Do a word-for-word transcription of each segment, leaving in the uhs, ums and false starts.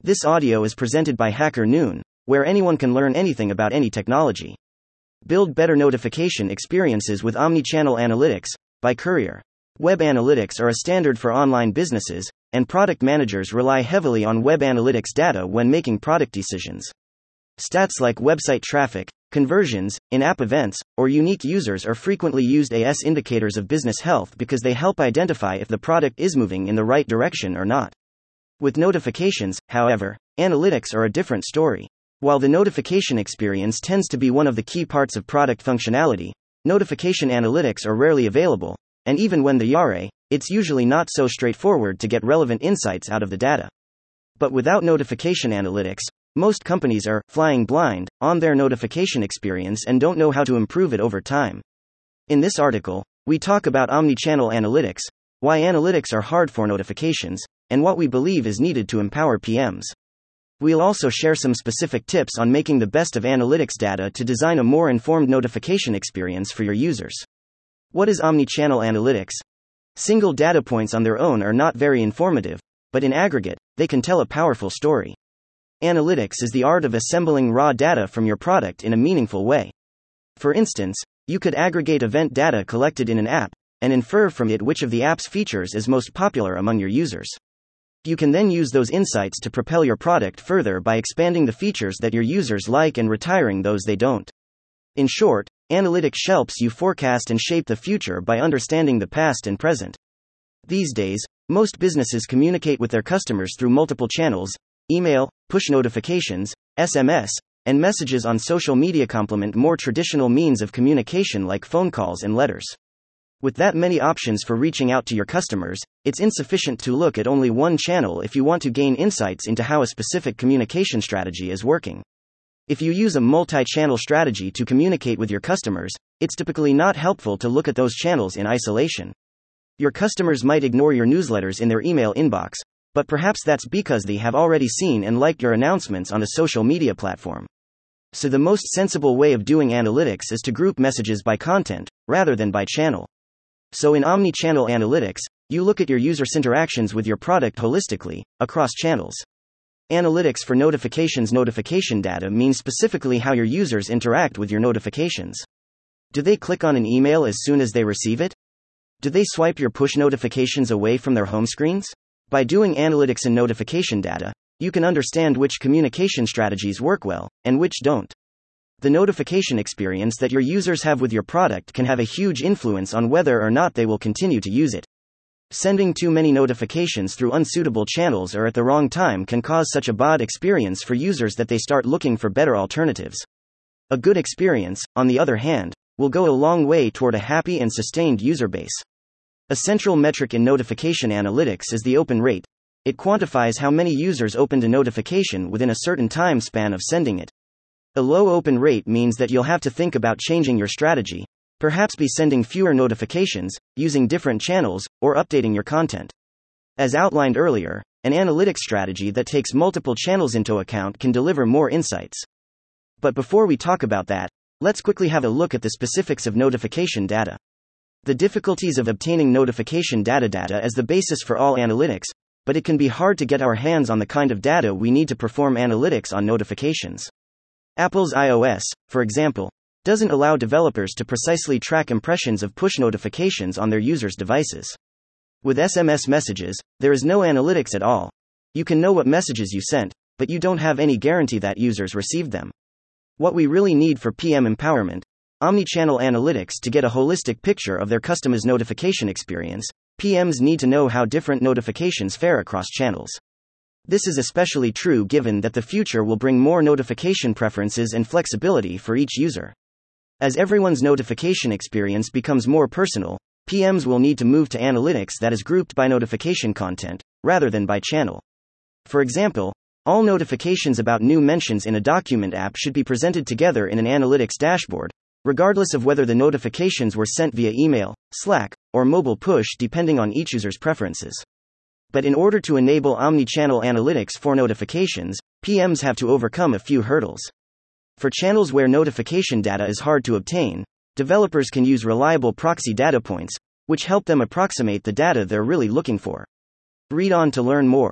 This audio is presented by Hacker Noon, where anyone can learn anything about any technology. Build better notification experiences with Omnichannel Analytics, by Courier. Web analytics are a standard for online businesses, and product managers rely heavily on web analytics data when making product decisions. Stats like website traffic, conversions, in-app events, or unique users are frequently used as indicators of business health because they help identify if the product is moving in the right direction or not. With notifications, however, analytics are a different story. While the notification experience tends to be one of the key parts of product functionality, notification analytics are rarely available, and even when they are, it's usually not so straightforward to get relevant insights out of the data. But without notification analytics, most companies are flying blind on their notification experience and don't know how to improve it over time. In this article, we talk about omnichannel analytics, why analytics are hard for notifications, and what we believe is needed to empower P Ms. We'll also share some specific tips on making the best of analytics data to design a more informed notification experience for your users. What is omnichannel analytics? Single data points on their own are not very informative, but in aggregate, they can tell a powerful story. Analytics is the art of assembling raw data from your product in a meaningful way. For instance, you could aggregate event data collected in an app, and infer from it which of the app's features is most popular among your users. You can then use those insights to propel your product further by expanding the features that your users like and retiring those they don't. In short, analytics helps you forecast and shape the future by understanding the past and present. These days, most businesses communicate with their customers through multiple channels: email, push notifications, S M S, and messages on social media complement more traditional means of communication like phone calls and letters. With that many options for reaching out to your customers, it's insufficient to look at only one channel if you want to gain insights into how a specific communication strategy is working. If you use a multi-channel strategy to communicate with your customers, it's typically not helpful to look at those channels in isolation. Your customers might ignore your newsletters in their email inbox, but perhaps that's because they have already seen and liked your announcements on a social media platform. So the most sensible way of doing analytics is to group messages by content, rather than by channel. So in omnichannel analytics, you look at your users' interactions with your product holistically, across channels. Analytics for notifications. Notification data means specifically how your users interact with your notifications. Do they click on an email as soon as they receive it? Do they swipe your push notifications away from their home screens? By doing analytics in notification data, you can understand which communication strategies work well, and which don't. The notification experience that your users have with your product can have a huge influence on whether or not they will continue to use it. Sending too many notifications through unsuitable channels or at the wrong time can cause such a bad experience for users that they start looking for better alternatives. A good experience, on the other hand, will go a long way toward a happy and sustained user base. A central metric in notification analytics is the open rate. It quantifies how many users opened a notification within a certain time span of sending it. A low open rate means that you'll have to think about changing your strategy, perhaps be sending fewer notifications, using different channels, or updating your content. As outlined earlier, an analytics strategy that takes multiple channels into account can deliver more insights. But before we talk about that, let's quickly have a look at the specifics of notification data. The difficulties of obtaining notification data data is the basis for all analytics, but it can be hard to get our hands on the kind of data we need to perform analytics on notifications. Apple's iOS, for example, doesn't allow developers to precisely track impressions of push notifications on their users' devices. With S M S messages, there is no analytics at all. You can know what messages you sent, but you don't have any guarantee that users received them. What we really need for P M empowerment, omnichannel analytics to get a holistic picture of their customers' notification experience, P Ms need to know how different notifications fare across channels. This is especially true given that the future will bring more notification preferences and flexibility for each user. As everyone's notification experience becomes more personal, P Ms will need to move to analytics that is grouped by notification content, rather than by channel. For example, all notifications about new mentions in a document app should be presented together in an analytics dashboard, regardless of whether the notifications were sent via email, Slack, or mobile push depending on each user's preferences. But in order to enable omnichannel analytics for notifications, P Ms have to overcome a few hurdles. For channels where notification data is hard to obtain, developers can use reliable proxy data points, which help them approximate the data they're really looking for. Read on to learn more.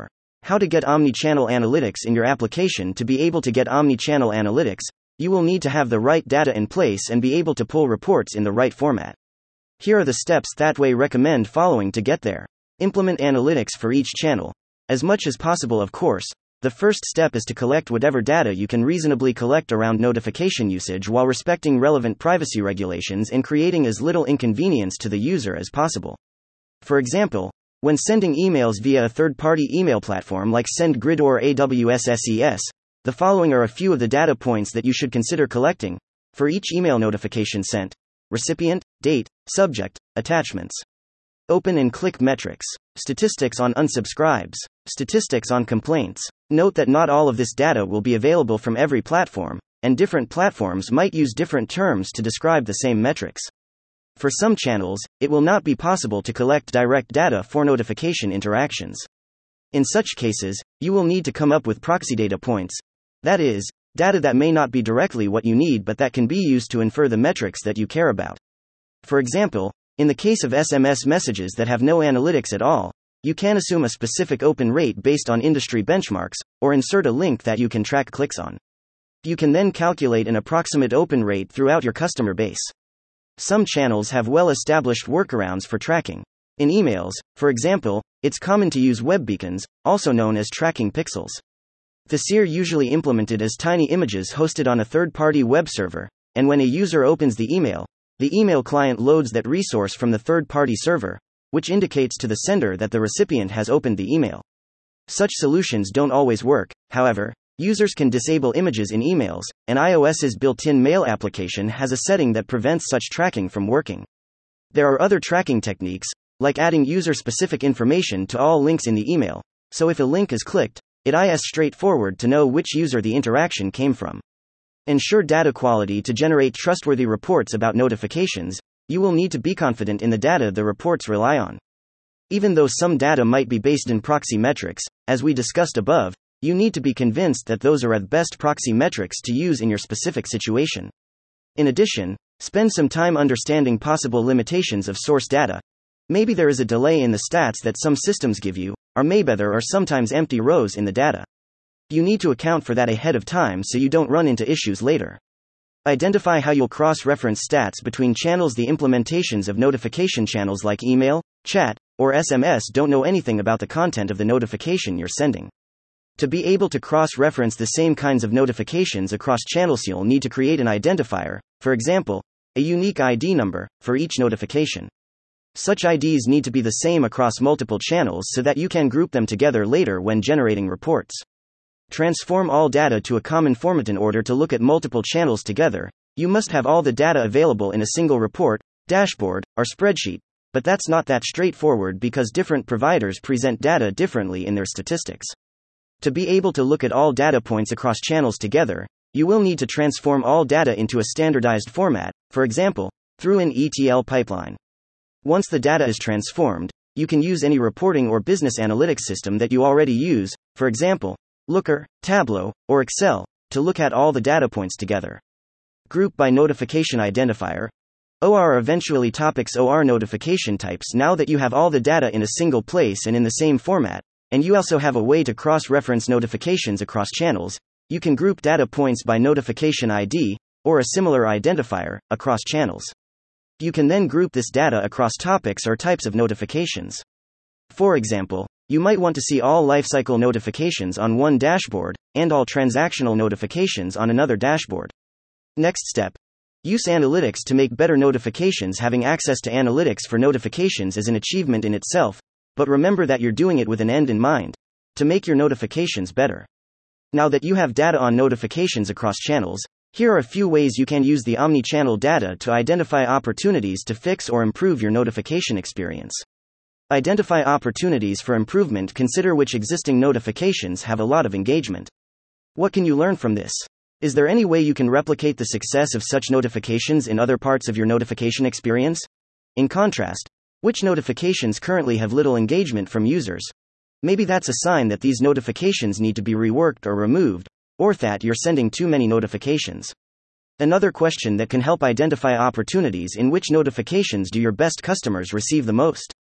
How to get omni-channel analytics in your application. To be able to get omni-channel analytics, you will need to have the right data in place and be able to pull reports in the right format. Here are the steps Thatway recommend following to get there. Implement analytics for each channel. As much as possible, of course. The first step is to collect whatever data you can reasonably collect around notification usage while respecting relevant privacy regulations and creating as little inconvenience to the user as possible. For example, when sending emails via a third-party email platform like SendGrid or A W S S E S, the following are a few of the data points that you should consider collecting for each email notification sent: recipient, date, subject, attachments. Open and click metrics. Statistics on unsubscribes. Statistics on complaints. Note that not all of this data will be available from every platform, and different platforms might use different terms to describe the same metrics. For some channels, it will not be possible to collect direct data for notification interactions. In such cases, you will need to come up with proxy data points. That is, data that may not be directly what you need but that can be used to infer the metrics that you care about. For example, in the case of S M S messages that have no analytics at all, you can assume a specific open rate based on industry benchmarks, or insert a link that you can track clicks on. You can then calculate an approximate open rate throughout your customer base. Some channels have well-established workarounds for tracking. In emails, for example, it's common to use web beacons, also known as tracking pixels. These are usually implemented as tiny images hosted on a third-party web server, and when a user opens the email, the email client loads that resource from the third-party server, which indicates to the sender that the recipient has opened the email. Such solutions don't always work, however. Users can disable images in emails, and iOS's built-in Mail application has a setting that prevents such tracking from working. There are other tracking techniques, like adding user-specific information to all links in the email, so if a link is clicked, it is straightforward to know which user the interaction came from. Ensure data quality. To generate trustworthy reports about notifications, you will need to be confident in the data the reports rely on. Even though some data might be based in proxy metrics, as we discussed above, you need to be convinced that those are the best proxy metrics to use in your specific situation. In addition, spend some time understanding possible limitations of source data. Maybe there is a delay in the stats that some systems give you, or maybe there are sometimes empty rows in the data. You need to account for that ahead of time so you don't run into issues later. Identify how you'll cross-reference stats between channels. The implementations of notification channels like email, chat, or S M S don't know anything about the content of the notification you're sending. To be able to cross-reference the same kinds of notifications across channels, you'll need to create an identifier, for example, a unique I D number, for each notification. Such I Ds need to be the same across multiple channels so that you can group them together later when generating reports. Transform all data to a common format. In order to look at multiple channels together, you must have all the data available in a single report, dashboard, or spreadsheet, but that's not that straightforward because different providers present data differently in their statistics. To be able to look at all data points across channels together, you will need to transform all data into a standardized format, for example, through an E T L pipeline. Once the data is transformed, you can use any reporting or business analytics system that you already use, for example, Looker, Tableau, or Excel, to look at all the data points together. Group by notification identifier. O R eventually topics O R notification types. Now that you have all the data in a single place and in the same format, and you also have a way to cross-reference notifications across channels, you can group data points by notification I D, or a similar identifier, across channels. You can then group this data across topics or types of notifications. For example, you might want to see all lifecycle notifications on one dashboard, and all transactional notifications on another dashboard. Next step. Use analytics to make better notifications. Having access to analytics for notifications is an achievement in itself, but remember that you're doing it with an end in mind, to make your notifications better. Now that you have data on notifications across channels, here are a few ways you can use the omni-channel data to identify opportunities to fix or improve your notification experience. Identify opportunities for improvement. Consider which existing notifications have a lot of engagement. What can you learn from this? Is there any way you can replicate the success of such notifications in other parts of your notification experience? In contrast, which notifications currently have little engagement from users? Maybe that's a sign that these notifications need to be reworked or removed, or that you're sending too many notifications. Another question that can help identify opportunities: in which notifications do your best customers receive the most?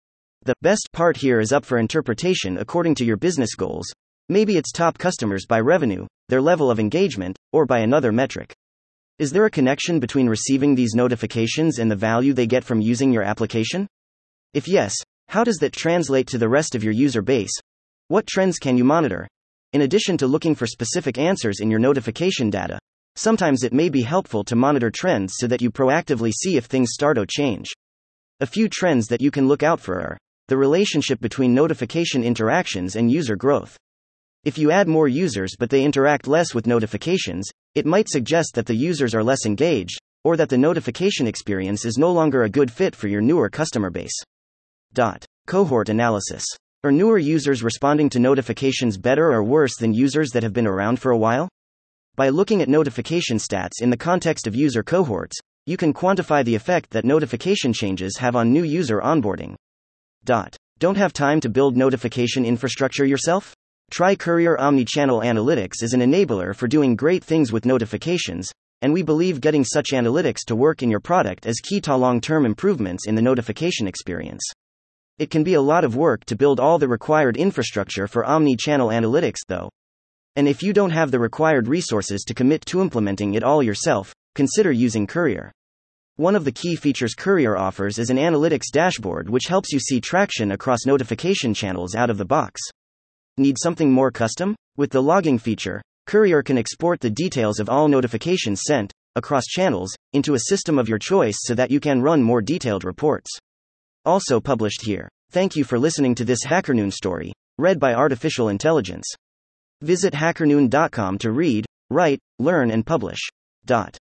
The best part here is up for interpretation according to your business goals. Maybe it's top customers by revenue, their level of engagement, or by another metric. Is there a connection between receiving these notifications and the value they get from using your application? If yes, how does that translate to the rest of your user base? What trends can you monitor? In addition to looking for specific answers in your notification data, sometimes it may be helpful to monitor trends so that you proactively see if things start to change. A few trends that you can look out for are the relationship between notification interactions and user growth. If you add more users but they interact less with notifications, it might suggest that the users are less engaged, or that the notification experience is no longer a good fit for your newer customer base. Dot. Cohort analysis. Are newer users responding to notifications better or worse than users that have been around for a while? By looking at notification stats in the context of user cohorts, you can quantify the effect that notification changes have on new user onboarding. Dot. Don't have time to build notification infrastructure yourself? Try Courier Omnichannel Analytics as an enabler for doing great things with notifications, and we believe getting such analytics to work in your product is key to long-term improvements in the notification experience. It can be a lot of work to build all the required infrastructure for omni-channel analytics, though. And if you don't have the required resources to commit to implementing it all yourself, consider using Courier. One of the key features Courier offers is an analytics dashboard which helps you see traction across notification channels out of the box. Need something more custom? With the logging feature, Courier can export the details of all notifications sent, across channels, into a system of your choice so that you can run more detailed reports. Also published here. Thank you for listening to this HackerNoon story, read by Artificial Intelligence. Visit hackernoon dot com to read, write, learn and publish. Dot.